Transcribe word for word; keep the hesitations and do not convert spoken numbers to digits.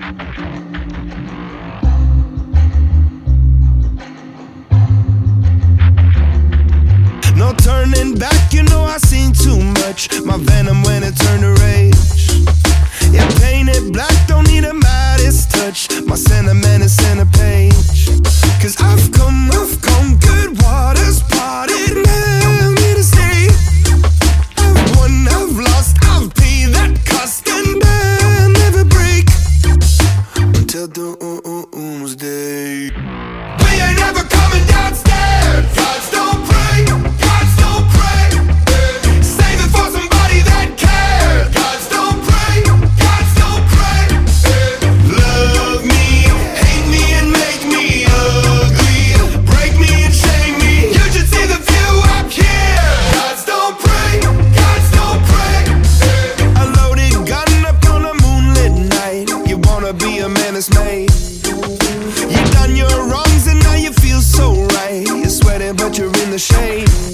No turning back, you know I seen too much. My venom when it turned to rage. Yeah, painted black, don't need a Midas touch. My sentiment is center page. Cause I've come, I've come, good waters parted. Now me to stay. I've won, I've lost, I've paid that cost. And I'll never break until doomsday. We ain't ever coming downstairs. Gods don't pray, gods don't pray. Save it for somebody that cares. Gods don't pray, gods don't pray. Love me, hate me and make me ugly. Break me and shame me. You should see the view up here. Gods don't pray, gods don't pray. A loaded gun up on a moonlit night. You wanna be a man that's made. You done your wrongs and now you feel so right. You're sweating but you're in the shade.